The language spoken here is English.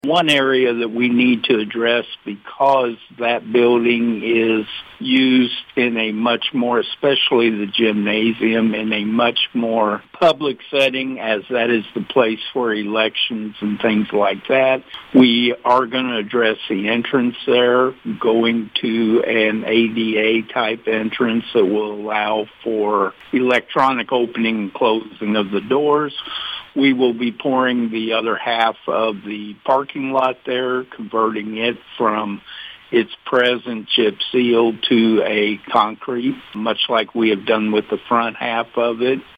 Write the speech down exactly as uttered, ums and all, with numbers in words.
One area that we need to address, because that building is used in a much more, especially the gymnasium, in a much more public setting, as that is the place for elections and things like that. We are going to address the entrance there, going to an A D A-type entrance that will allow for electronic opening and closing of the doors. We will be pouring the other half of the parking lot there, converting it from its present chip seal to a concrete, much like we have done with the front half of it.